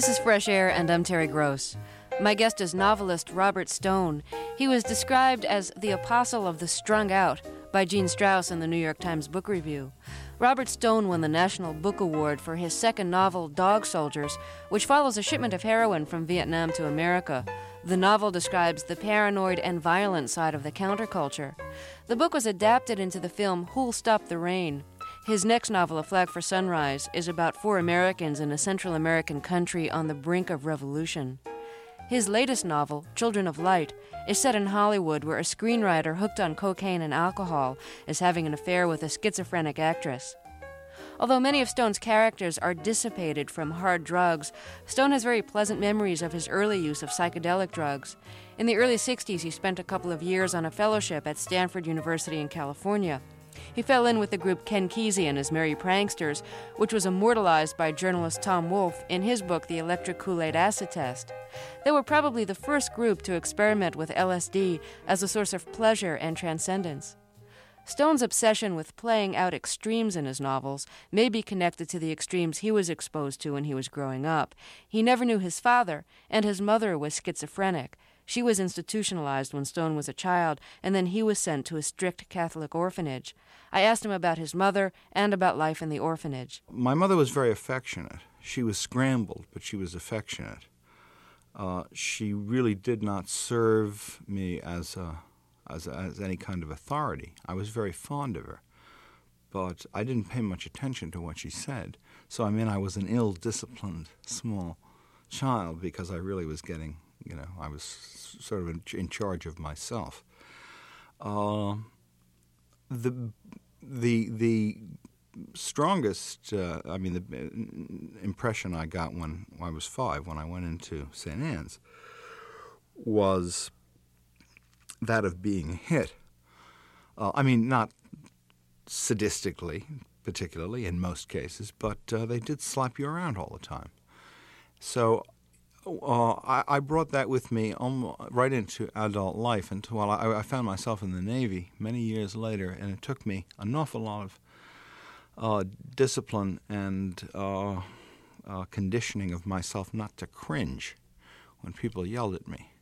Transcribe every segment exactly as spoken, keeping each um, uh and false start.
This is Fresh Air, and I'm Terry Gross. My guest is novelist Robert Stone. He was described as the apostle of the strung out by Gene Strauss in the New York Times Book Review. Robert Stone won the National Book Award for his second novel, Dog Soldiers, which follows a shipment of heroin from Vietnam to America. The novel describes the paranoid and violent side of the counterculture. The book was adapted into the film Who'll Stop the Rain? His next novel, A Flag for Sunrise, is about four Americans in a Central American country on the brink of revolution. His latest novel, Children of Light, is set in Hollywood, where a screenwriter hooked on cocaine and alcohol is having an affair with a schizophrenic actress. Although many of Stone's characters are dissipated from hard drugs, Stone has very pleasant memories of his early use of psychedelic drugs. In the early sixties, he spent a couple of years on a fellowship at Stanford University in California. He fell in with the group Ken Kesey and his Merry Pranksters, which was immortalized by journalist Tom Wolfe in his book The Electric Kool-Aid Acid Test. They were probably the first group to experiment with L S D as a source of pleasure and transcendence. Stone's obsession with playing out extremes in his novels may be connected to the extremes he was exposed to when he was growing up. He never knew his father, and his mother was schizophrenic. She was institutionalized when Stone was a child, and then he was sent to a strict Catholic orphanage. I asked him about his mother and about life in the orphanage. My mother was very affectionate. She was scrambled, but she was affectionate. Uh, she really did not serve me as a, as, as any kind of authority. I was very fond of her, but I didn't pay much attention to what she said. So, I mean, I was an ill-disciplined small child because I really was getting, you know, I was sort of in, in charge of myself. Uh, the the the strongest, uh, I mean, the impression I got when I was five, when I went into Saint Anne's, was that of being hit. Uh, I mean, not sadistically, particularly in most cases, but uh, they did slap you around all the time. So uh, I, I brought that with me um, right into adult life until well, I, I found myself in the Navy many years later, and it took me an awful lot of uh, discipline and uh, uh, conditioning of myself not to cringe when people yelled at me.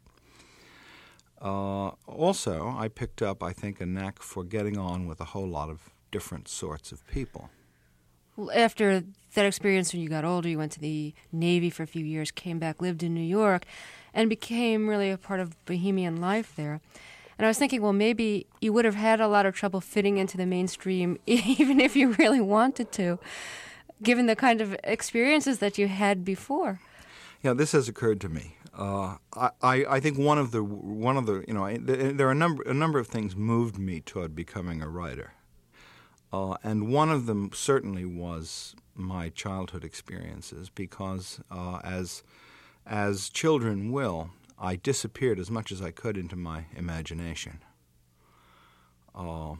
Uh, also, I picked up, I think, a knack for getting on with a whole lot of different sorts of people. Well, after that experience, when you got older, you went to the Navy for a few years, came back, lived in New York, and became really a part of bohemian life there. And I was thinking, well, maybe you would have had a lot of trouble fitting into the mainstream, even if you really wanted to, given the kind of experiences that you had before. Yeah, this has occurred to me. Uh, I, I, I think one of the one of the you know I, there are a number a number of things moved me toward becoming a writer, uh, and one of them certainly was my childhood experiences, because uh, as as children will, I disappeared as much as I could into my imagination, uh,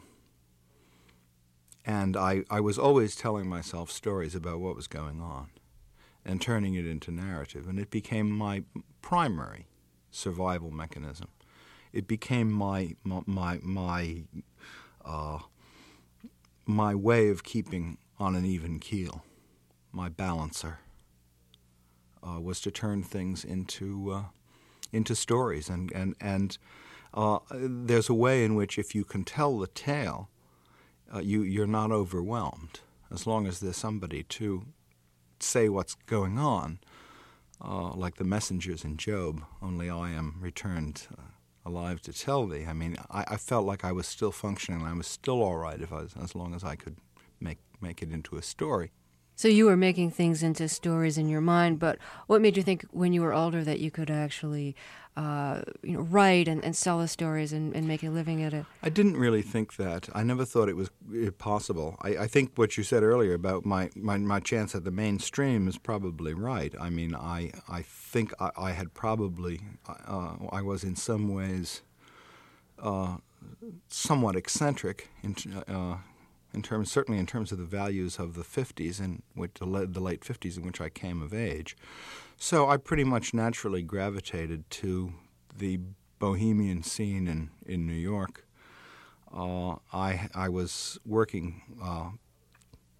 and I I was always telling myself stories about what was going on and turning it into narrative, and it became my primary survival mechanism. It became my my my my, uh, my way of keeping on an even keel. My balancer uh, was to turn things into uh, into stories, and and and uh, there's a way in which, if you can tell the tale, uh, you you're not overwhelmed, as long as there's somebody to say what's going on, uh, like the messengers in Job, only I am returned uh, alive to tell thee. I mean, I, I felt like I was still functioning. I was still all right if I was, as long as I could make make it into a story. So you were making things into stories in your mind, but what made you think when you were older that you could actually uh, you know, write and, and sell the stories and, and make a living at it? I didn't really think that. I never thought it was possible. I, I think what you said earlier about my, my, my chance at the mainstream is probably right. I mean, I I think I, I had probably, uh, I was in some ways uh, somewhat eccentric in uh, in terms, certainly in terms of the values of the fifties, in which the, the late fifties in which I came of age. So I pretty much naturally gravitated to the bohemian scene in, in New York. Uh, I I was working uh,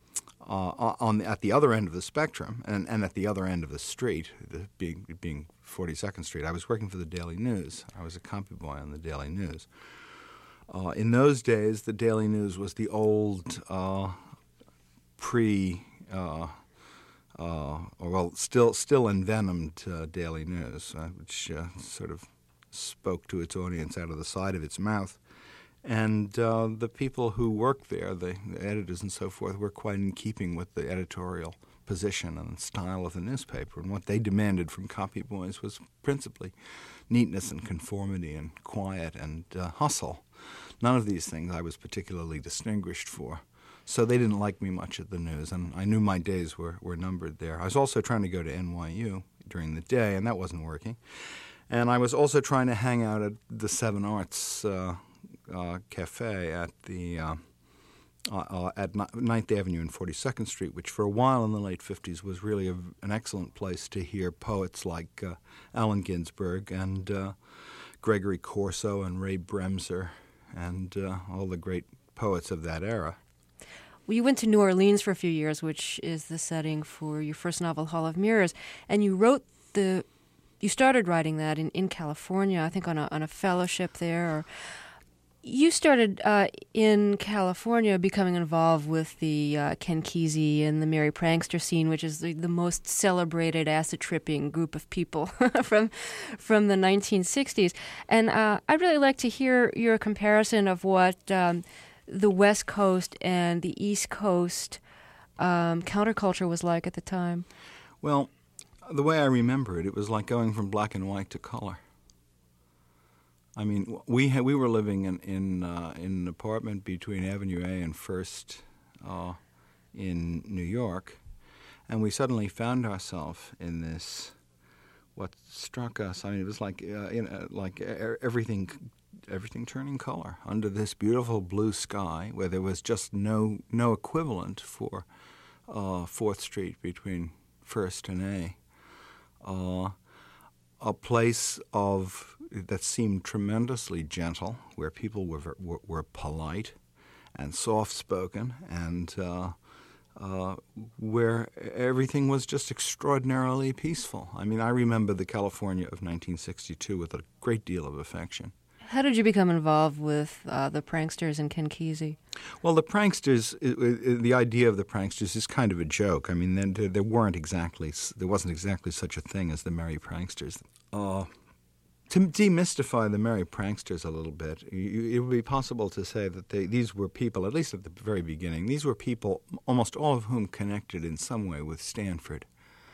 uh, on the, at the other end of the spectrum and, and at the other end of the street, the, being being forty-second Street, I was working for the Daily News. I was a copy boy on the Daily News. Uh, in those days, the Daily News was the old uh, pre, uh, uh, or well, still still envenomed uh, Daily News, uh, which uh, sort of spoke to its audience out of the side of its mouth. And uh, the people who worked there, the, the editors and so forth, were quite in keeping with the editorial position and style of the newspaper. And what they demanded from copy boys was principally neatness and conformity and quiet and uh, hustle. None of these things I was particularly distinguished for. So they didn't like me much at the News, and I knew my days were, were numbered there. I was also trying to go to N Y U during the day, and that wasn't working. And I was also trying to hang out at the Seven Arts uh, uh, Cafe at the uh, uh, uh, at Ninth Avenue and forty-second Street, which for a while in the late fifties was really a, an excellent place to hear poets like uh, Allen Ginsberg and uh, Gregory Corso and Ray Bremser and uh, all the great poets of that era. Well, you went to New Orleans for a few years, which is the setting for your first novel, Hall of Mirrors, and you wrote the, you started writing that in, in California, I think on a on a fellowship there. Or you started uh, in California becoming involved with the uh, Ken Kesey and the Merry Prankster scene, which is the, the most celebrated acid-tripping group of people from from the nineteen sixties. And uh, I'd really like to hear your comparison of what um, the West Coast and the East Coast um, counterculture was like at the time. Well, the way I remember it, it was like going from black and white to color. I mean, we had, we were living in in, uh, in an apartment between Avenue A and First uh, in New York, and we suddenly found ourselves in this. What struck us, I mean, it was like uh, in, uh, like everything everything turning color under this beautiful blue sky, where there was just no no equivalent for uh, Fourth Street between First and A. Uh, a place of that seemed tremendously gentle, where people were were, were polite and soft-spoken, and uh, uh, where everything was just extraordinarily peaceful. I mean, I remember the California of nineteen sixty-two with a great deal of affection. How did you become involved with uh, the Pranksters and Ken Kesey? Well, the Pranksters, it, it, the idea of the Pranksters is kind of a joke. I mean, there, there weren't exactly, there wasn't exactly such a thing as the Merry Pranksters. Uh, to demystify the Merry Pranksters a little bit, you, it would be possible to say that they, these were people, at least at the very beginning, these were people, almost all of whom connected in some way with Stanford,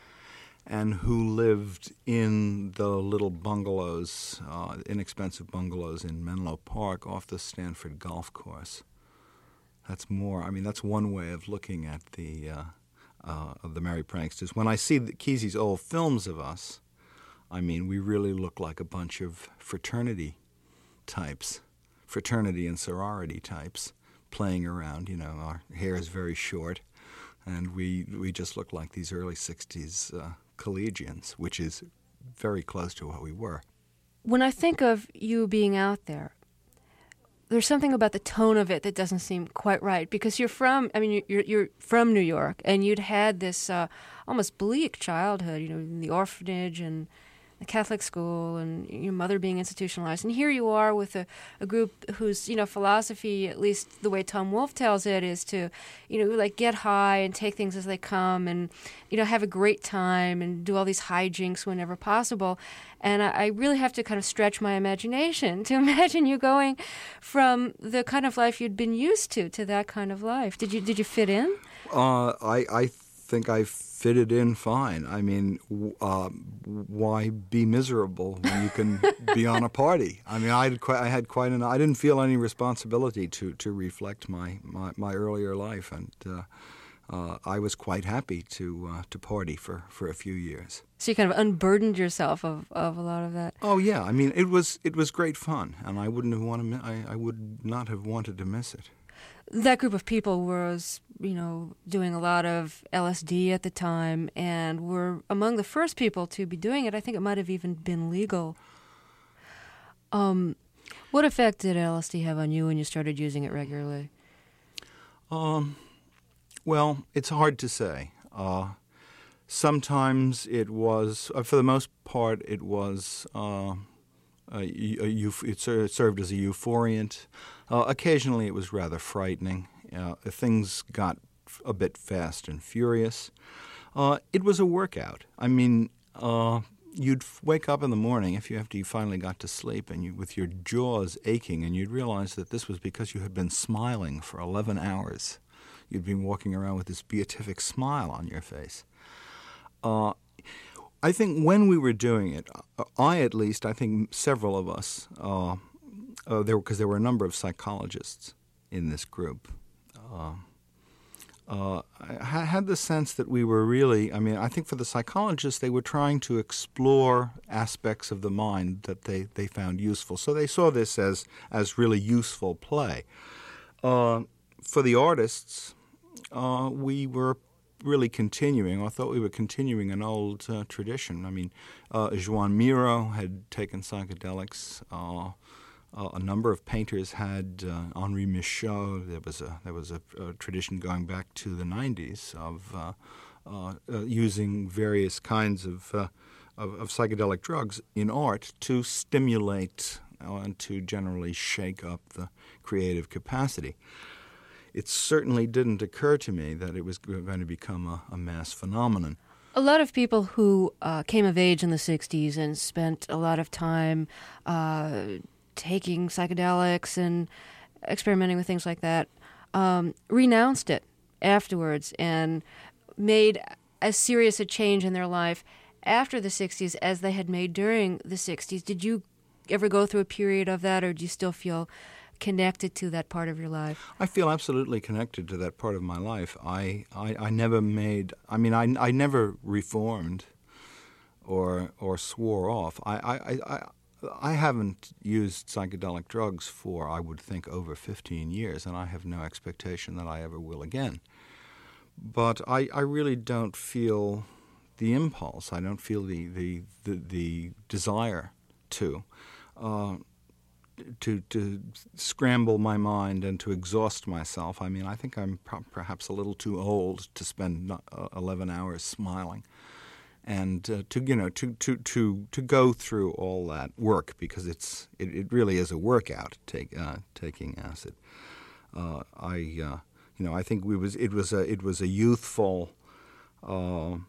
and who lived in the little bungalows, uh, inexpensive bungalows in Menlo Park off the Stanford golf course. That's more, I mean, that's one way of looking at the uh, uh, of the Merry Pranksters. When I see the Kesey's old films of us, I mean, we really look like a bunch of fraternity types, fraternity and sorority types playing around. You know, our hair is very short, and we we just look like these early sixties uh, collegians, which is very close to what we were. When I think of you being out there, there's something about the tone of it that doesn't seem quite right, because you're from, I mean, you're you're from New York, and you'd had this uh, almost bleak childhood, you know, in the orphanage and the Catholic school, and your mother being institutionalized. And here you are with a, a group whose, you know, philosophy, at least the way Tom Wolfe tells it, is to, you know, like get high and take things as they come and, you know, have a great time and do all these hijinks whenever possible. And I, I really have to kind of stretch my imagination to imagine you going from the kind of life you'd been used to to that kind of life. Did you did you fit in? Uh, I I think I fitted in fine. I mean, uh, why be miserable when you can be on a party? I mean, I had quite, I had quite an. I didn't feel any responsibility to, to reflect my, my, my earlier life, and uh, uh, I was quite happy to uh, to party for, for a few years. So you kind of unburdened yourself of, of a lot of that. Oh yeah, I mean, it was it was great fun, and I wouldn't have wanted. I, I would not have wanted to miss it. That group of people was, you know, doing a lot of L S D at the time, and were among the first people to be doing it. I think it might have even been legal. Um, what effect did L S D have on you when you started using it regularly? Um, Well, it's hard to say. Uh, sometimes it was, uh, for the most part, it was, uh, a, a, euf- it ser- served as a euphoriant. Uh, occasionally it was rather frightening. Uh, things got a bit fast and furious. Uh, it was a workout. I mean, uh, you'd f- wake up in the morning if you after you finally got to sleep and you with your jaws aching, and you'd realize that this was because you had been smiling for eleven hours. You'd been walking around with this beatific smile on your face. Uh, I think when we were doing it, I at least, I think several of us, uh, uh, there because there were a number of psychologists in this group, uh, uh, I had the sense that we were really, I mean, I think for the psychologists, they were trying to explore aspects of the mind that they, they found useful. So they saw this as, as really useful play. Uh, for the artists, uh, we were really continuing, or thought we were continuing an old uh, tradition. I mean, uh, Joan Miro had taken psychedelics. Uh, uh, a number of painters had. Uh, Henri Michaud. There was a there was a, a tradition going back to the nineties of uh, uh, uh, using various kinds of, uh, of of psychedelic drugs in art to stimulate uh, and to generally shake up the creative capacity. It certainly didn't occur to me that it was going to become a, a mass phenomenon. A lot of people who uh, came of age in the sixties and spent a lot of time uh, taking psychedelics and experimenting with things like that um, renounced it afterwards and made as serious a change in their life after the sixties as they had made during the sixties. Did you ever go through a period of that, or do you still feel connected to that part of your life? I feel absolutely connected to that part of my life. I, I, I never made, I mean, I, I never reformed or or swore off. I, I, I, I haven't used psychedelic drugs for, I would think, over fifteen years, and I have no expectation that I ever will again. But I, I really don't feel the impulse. I don't feel the, the, the, the desire to. Uh, To, to scramble my mind and to exhaust myself. I mean, I think I'm pro- perhaps a little too old to spend uh, eleven hours smiling, and uh, to you know to, to, to, to go through all that work, because it's it, it really is a workout. Take uh, taking acid. Uh, I uh, you know I think we was it was a it was a youthful uh,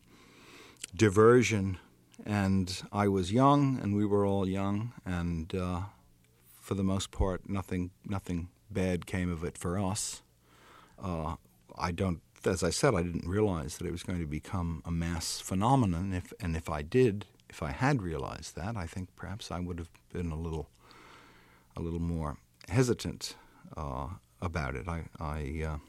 diversion, and I was young, and we were all young, and. Uh, For the most part, nothing nothing bad came of it for us. Uh, I don't, as I said, I didn't realize that it was going to become a mass phenomenon. If and if I did, if I had realized that, I think perhaps I would have been a little, a little more hesitant uh, about it. I I, uh,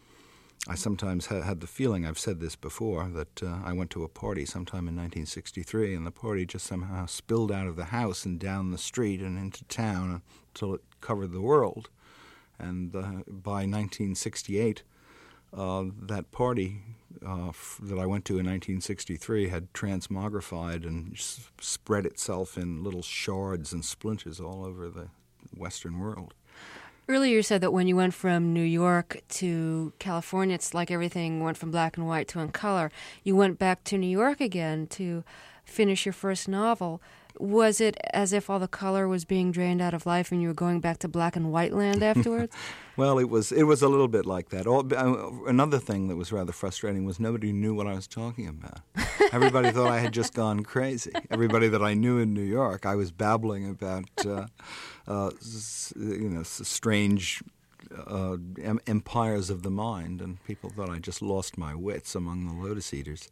I sometimes ha- had the feeling, I've said this before, that uh, I went to a party sometime in nineteen sixty-three, and the party just somehow spilled out of the house and down the street and into town until it covered the world. And uh, by nineteen sixty-eight, uh, that party uh, f- that I went to in nineteen sixty-three had transmogrified and s- spread itself in little shards and splinters all over the Western world. Earlier you said that when you went from New York to California, it's like everything went from black and white to in color. You went back to New York again to finish your first novel. Was it as if all the color was being drained out of life and you were going back to black and white land afterwards? Well, it was it was a little bit like that. All, uh, another thing that was rather frustrating was nobody knew what I was talking about. Everybody thought I had just gone crazy. Everybody that I knew in New York, I was babbling about, uh, uh, s- you know, s- strange uh, em- empires of the mind, and people thought I just lost my wits among the Lotus Eaters.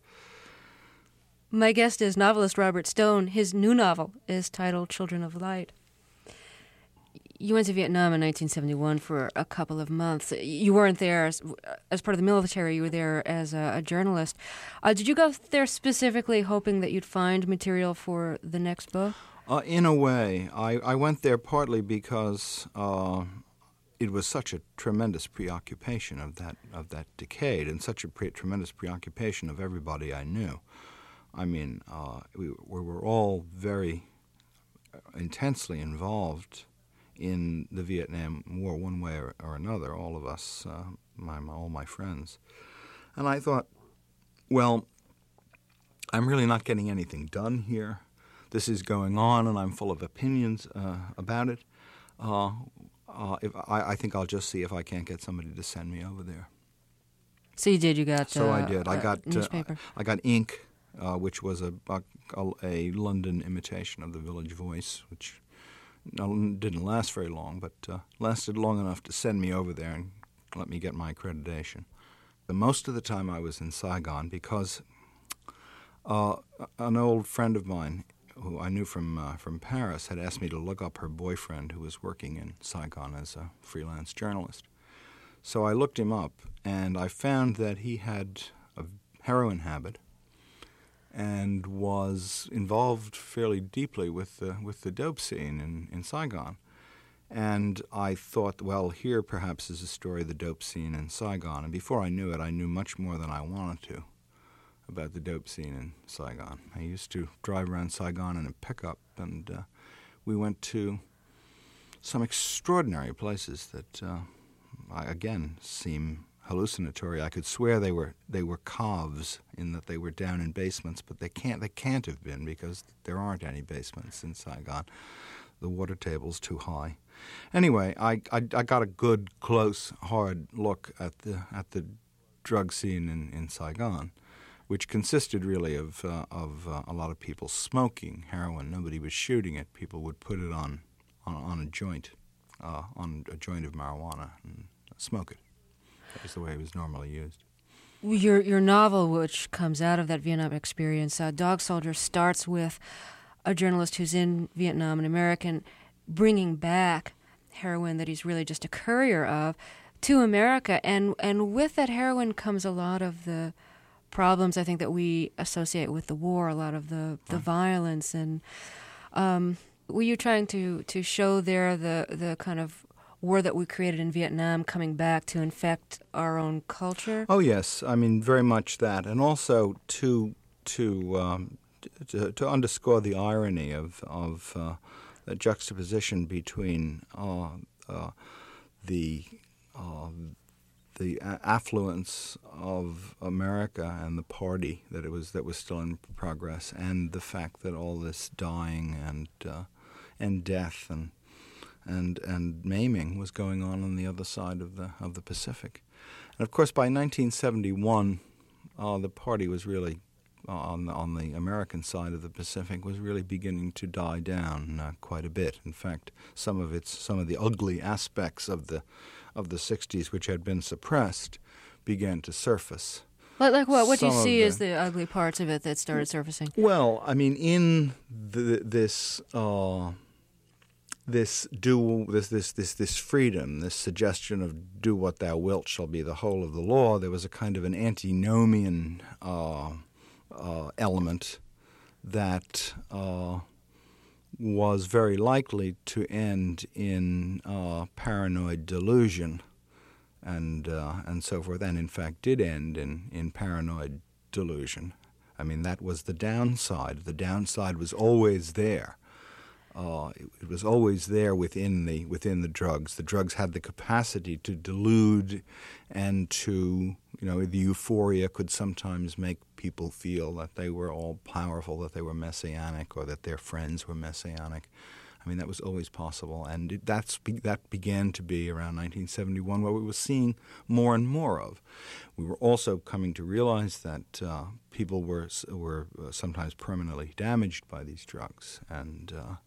My guest is novelist Robert Stone. His new novel is titled Children of Light. You went to Vietnam in nineteen seventy-one for a couple of months. You weren't there as, as part of the military. You were there as a, a journalist. Uh, did you go there specifically hoping that you'd find material for the next book? Uh, in a way. I, I went there partly because uh, it was such a tremendous preoccupation of that of that decade, and such a pre- tremendous preoccupation of everybody I knew. I mean, uh, we, we were all very intensely involved in the Vietnam War, one way or, or another. All of us, uh, my all my friends, And I thought, well, I'm really not getting anything done here. This is going on, and I'm full of opinions uh, about it. Uh, uh, if I, I think I'll just see if I can't get somebody to send me over there. So you did. You got. So uh, I did. I got. Newspaper. Uh, I got Ink, uh, which was a, a a London imitation of the Village Voice, which didn't last very long, but uh, lasted long enough to send me over there and let me get my accreditation. But most of the time I was in Saigon because uh, an old friend of mine who I knew from uh, from Paris had asked me to look up her boyfriend who was working in Saigon as a freelance journalist. So I looked him up, and I found that he had a heroin habit and was involved fairly deeply with the, with the dope scene in, in Saigon. And I thought, well, here perhaps is a story of the dope scene in Saigon. And before I knew it, I knew much more than I wanted to about the dope scene in Saigon. I used to drive around Saigon in a pickup, and uh, we went to some extraordinary places that, uh, I, again, seem hallucinatory. I could swear they were they were caves in that they were down in basements, but they can't they can't have been because there aren't any basements in Saigon. The water table's too high. Anyway, I, I, I got a good, close, hard look at the at the drug scene in, in Saigon, which consisted really of uh, of uh, a lot of people smoking heroin. Nobody was shooting it. People would put it on on, on a joint, uh, on a joint of marijuana and smoke it. That was the way it was normally used. Your your novel, which comes out of that Vietnam experience, uh, Dog Soldier, starts with a journalist who's in Vietnam, an American, bringing back heroin that he's really just a courier of to America. And, and with that heroin comes a lot of the problems, I think, that we associate with the war, a lot of the, the right. violence. And um, were you trying to, to show there the, the kind of war that we created in Vietnam coming back to infect our own culture? Oh, yes. I mean, very much that. And also to to um, to, to underscore the irony of, of uh, the juxtaposition between uh, uh, the uh, the affluence of America and the party that it was that was still in progress, and the fact that all this dying and uh, and death and and and maiming was going on on the other side of the of the Pacific. And of course, by nineteen seventy-one, uh, the party was really uh, on the, on the American side of the Pacific was really beginning to die down uh, quite a bit. In fact, some of its some of the ugly aspects of the of the sixties, which had been suppressed, began to surface. Like, like what? What do you Some see the, as the ugly parts of it that started surfacing? Well, I mean, in the, this. Uh, This do this this this this freedom, this suggestion of "do what thou wilt shall be the whole of the law." There was a kind of an antinomian uh, uh, element that uh, was very likely to end in uh, paranoid delusion, and uh, and so forth, and in fact did end in in paranoid delusion. I mean, that was the downside. The downside was always there. Uh, it, it was always there within the within the drugs. The drugs had the capacity to delude, and to you know the euphoria could sometimes make people feel that they were all powerful, that they were messianic, or that their friends were messianic. I mean, that was always possible, and it, that's that began to be around nineteen seventy-one what we were seeing more and more of. We were also coming to realize that uh, people were were sometimes permanently damaged by these drugs, and uh,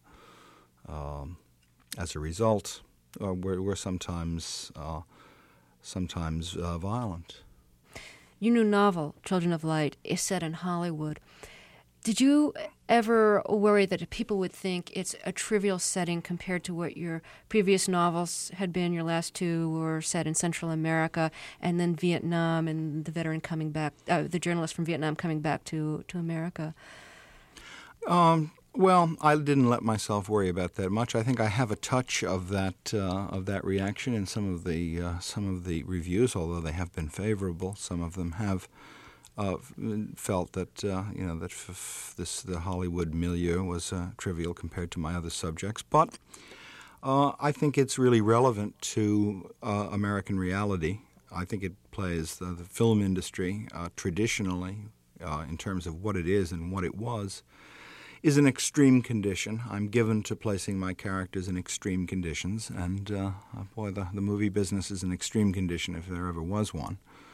Um, as a result, uh, we're, we're sometimes uh, sometimes uh, violent. Your new novel, Children of Light, is set in Hollywood. Did you ever worry that people would think it's a trivial setting compared to what your previous novels had been? Your last two were set in Central America, and then Vietnam, and the veteran coming back, uh, the journalist from Vietnam coming back to, to America. Um. Well, I didn't let myself worry about that much. I think I have a touch of that uh, of that reaction in some of the uh, some of the reviews, although they have been favorable. Some of them have uh, felt that uh, you know that f- f- this the Hollywood milieu was uh, trivial compared to my other subjects. But uh, I think it's really relevant to uh, American reality. I think it plays the, the film industry uh, traditionally, uh, in terms of what it is and what it was, is an extreme condition. I'm given to placing my characters in extreme conditions, and uh, boy, the, the movie business is an extreme condition if there ever was one.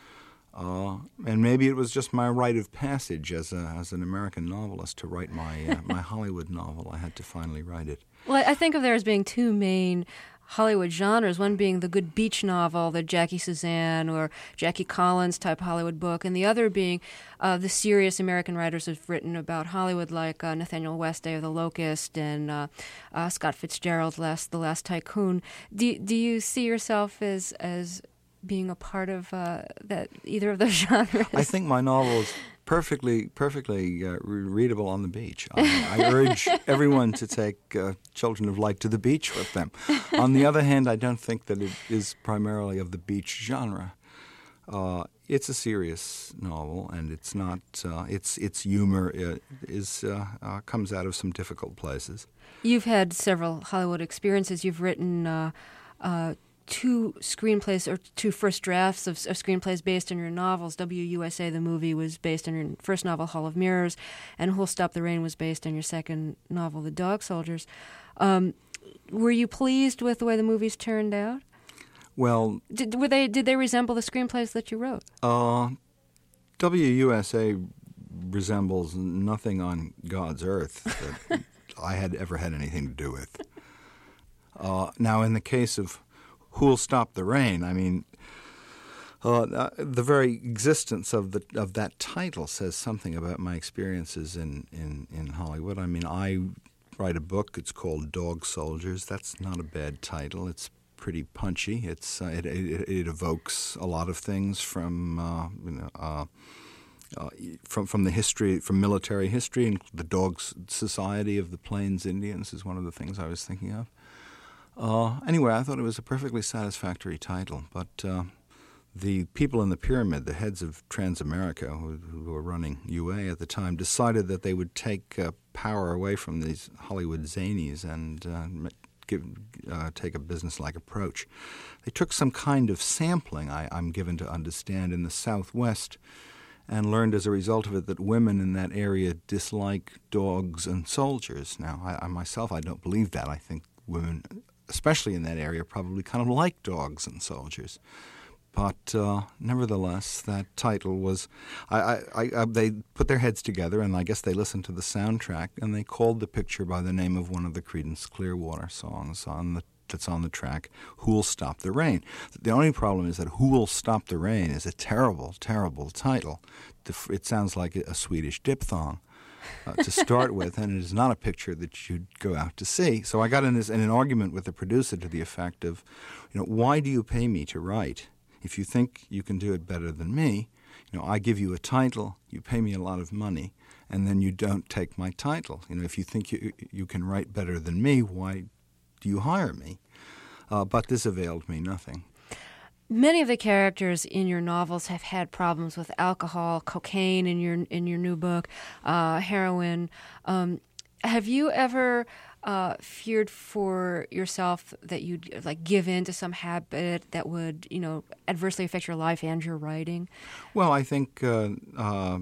Uh, and maybe it was just my rite of passage as a, as an American novelist to write my uh, my Hollywood novel. I had to finally write it. Well, I think of there as being two main Hollywood genres, one being the good beach novel, the Jackie Suzanne or Jackie Collins type Hollywood book, and the other being uh, the serious American writers who've written about Hollywood, like uh, Nathaniel West of The Locust and uh, uh, Scott Fitzgerald's Last, The Last Tycoon. Do, do you see yourself as as being a part of uh, that either of those genres? I think my novel is perfectly, perfectly uh, readable on the beach. I, I urge everyone to take uh, Children of Light to the beach with them. On the other hand, I don't think that it is primarily of the beach genre. Uh, it's a serious novel, and it's not. Uh, its its humor uh, is uh, uh, comes out of some difficult places. You've had several Hollywood experiences. You've written Uh, uh, two screenplays or two first drafts of, of screenplays based on your novels. W U S A, the movie, was based on your first novel, Hall of Mirrors, and Who'll Stop the Rain was based on your second novel, The Dog Soldiers. Um, were you pleased with the way the movies turned out? Well, did, were they did they resemble the screenplays that you wrote? Uh, W U S A resembles nothing on God's earth that I had ever had anything to do with. Uh, now, in the case of Who'll Stop the Rain, I mean, uh, uh, the very existence of the of that title says something about my experiences in, in, in Hollywood. I mean, I write a book. It's called Dog Soldiers. That's not a bad title. It's pretty punchy. It's uh, it, it, it evokes a lot of things from uh, you know uh, uh, from from the history, from military history, and the Dog Society of the Plains Indians is one of the things I was thinking of. Uh, anyway, I thought it was a perfectly satisfactory title, but uh, the people in the pyramid, the heads of Transamerica, who, who were running U A at the time, decided that they would take uh, power away from these Hollywood zanies and uh, give, uh, take a business-like approach. They took some kind of sampling, I, I'm given to understand, in the Southwest, and learned as a result of it that women in that area dislike dogs and soldiers. Now, I, I myself, I don't believe that. I think women, especially in that area, probably kind of like dogs and soldiers. But uh, nevertheless, that title was, I, I, I, they put their heads together, and I guess they listened to the soundtrack, and they called the picture by the name of one of the Creedence Clearwater songs on the that's on the track, Who'll Stop the Rain. The only problem is that Who'll Stop the Rain is a terrible, terrible title. It sounds like a Swedish diphthong. Uh, to start with, and it is not a picture that you'd go out to see. So I got in, this, in an argument with the producer to the effect of, you know, why do you pay me to write? If you think you can do it better than me, you know, I give you a title, you pay me a lot of money, and then you don't take my title. You know, if you think you you can write better than me, why do you hire me? Uh, but this availed me nothing. Many of the characters in your novels have had problems with alcohol, cocaine in your in your new book, uh, heroin. Um, have you ever uh, feared for yourself that you'd like give in to some habit that would, you know, adversely affect your life and your writing? Well, I think uh, uh,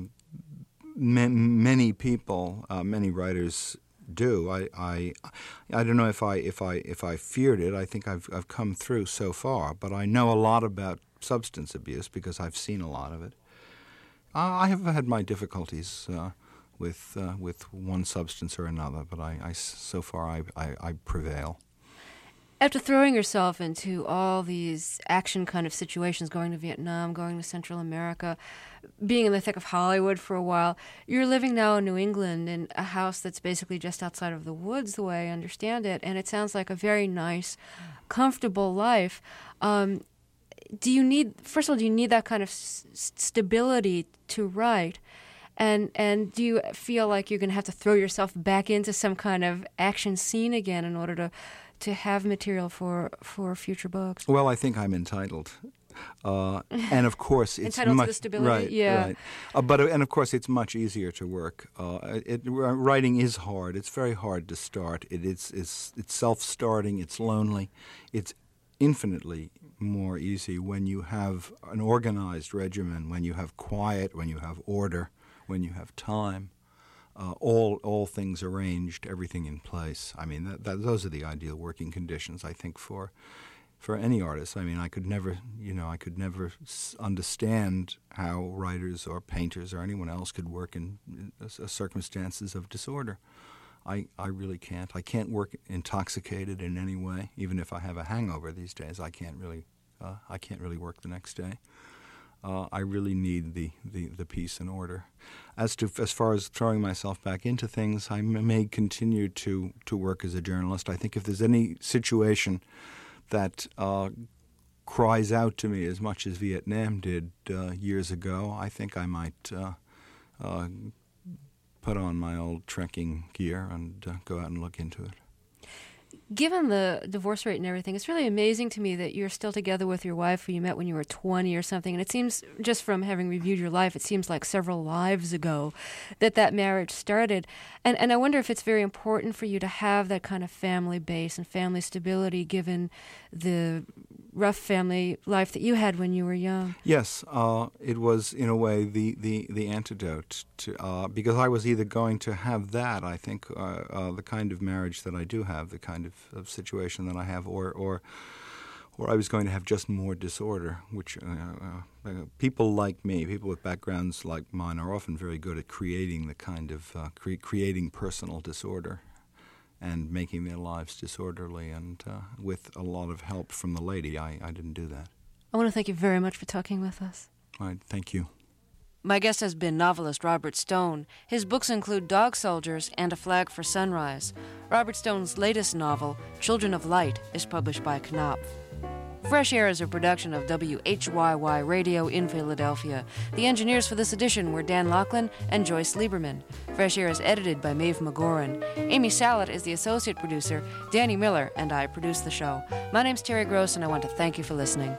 man, many people, uh, many writers do. I, I I don't know if I if I if I feared it. I think I've I've come through so far, but I know a lot about substance abuse because I've seen a lot of it. Uh, I have had my difficulties uh, with uh, with one substance or another, but I, I so far I, I I prevail. After throwing yourself into all these action kind of situations, going to Vietnam, going to Central America, being in the thick of Hollywood for a while, you're living now in New England in a house that's basically just outside of the woods, the way I understand it, and it sounds like a very nice, comfortable life. Um, do you need, first of all, do you need that kind of s- stability to write? And and do you feel like you're going to have to throw yourself back into some kind of action scene again in order to to have material for, for future books? Well, I think I'm entitled. Uh, and of course, it's entitled much, to the stability. Right, yeah. right. Uh, but and of course, it's much easier to work. Uh, it, writing is hard. It's very hard to start. It, it's it's it's self-starting. It's lonely. It's infinitely more easy when you have an organized regimen, when you have quiet, when you have order, when you have time, uh, all all things arranged, everything in place. I mean, that, that, those are the ideal working conditions, I think, for for any artist. I mean, I could never, you know, I could never s- understand how writers or painters or anyone else could work in, in uh, circumstances of disorder. I, I really can't. I can't work intoxicated in any way. Even if I have a hangover these days, I can't really uh, I can't really work the next day. Uh, I really need the, the, the peace and order. As to as far as throwing myself back into things, I m- may continue to, to work as a journalist. I think if there's any situation that uh, cries out to me as much as Vietnam did uh, years ago, I think I might uh, uh, put on my old trekking gear and uh, go out and look into it. Given the divorce rate and everything, it's really amazing to me that you're still together with your wife who you met when you were twenty or something. And it seems, just from having reviewed your life, it seems like several lives ago that that marriage started. And and I wonder if it's very important for you to have that kind of family base and family stability given the rough family life that you had when you were young. Yes, uh, it was, in a way, the, the, the antidote to, uh, because I was either going to have that, I think, uh, uh, the kind of marriage that I do have, the kind of, of situation that I have, or, or or I was going to have just more disorder, which uh, uh, people like me, people with backgrounds like mine, are often very good at creating the kind of, uh, cre- creating personal disorder and making their lives disorderly, and uh, with a lot of help from the lady, I, I didn't do that. I want to thank you very much for talking with us. All right, thank you. My guest has been novelist Robert Stone. His books include Dog Soldiers and A Flag for Sunrise. Robert Stone's latest novel, Children of Light, is published by Knopf. Fresh Air is a production of W H Y Y Radio in Philadelphia. The engineers for this edition were Dan Laughlin and Joyce Lieberman. Fresh Air is edited by Maeve McGoran. Amy Salat is the associate producer. Danny Miller and I produce the show. My name's Terry Gross, and I want to thank you for listening.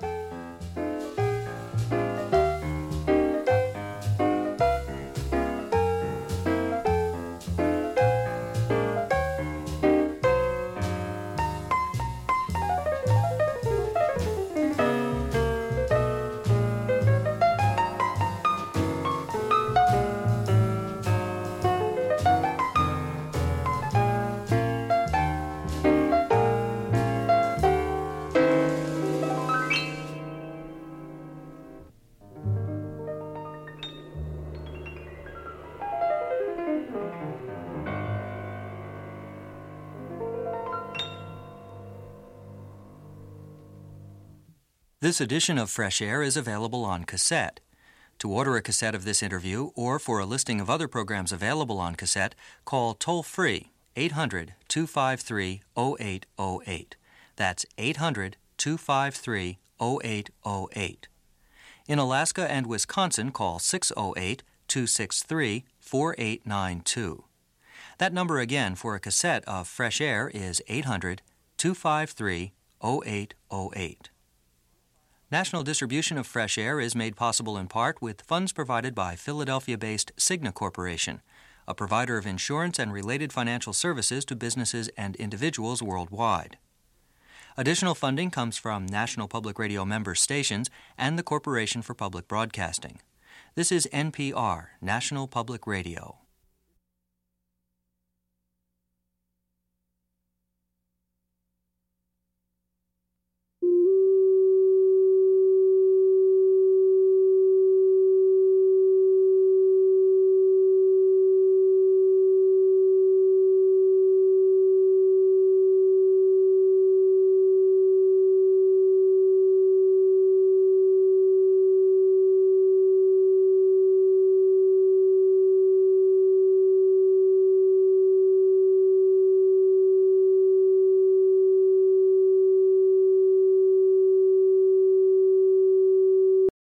This edition of Fresh Air is available on cassette. To order a cassette of this interview or for a listing of other programs available on cassette, call toll-free eight hundred, two five three, oh eight oh eight. That's eight hundred, two five three, oh eight oh eight. In Alaska and Wisconsin, call six oh eight, two six three, four eight nine two. That number again for a cassette of Fresh Air is eight hundred, two five three, oh eight oh eight. National distribution of Fresh Air is made possible in part with funds provided by Philadelphia-based Cigna Corporation, a provider of insurance and related financial services to businesses and individuals worldwide. Additional funding comes from National Public Radio member stations and the Corporation for Public Broadcasting. This is N P R, National Public Radio.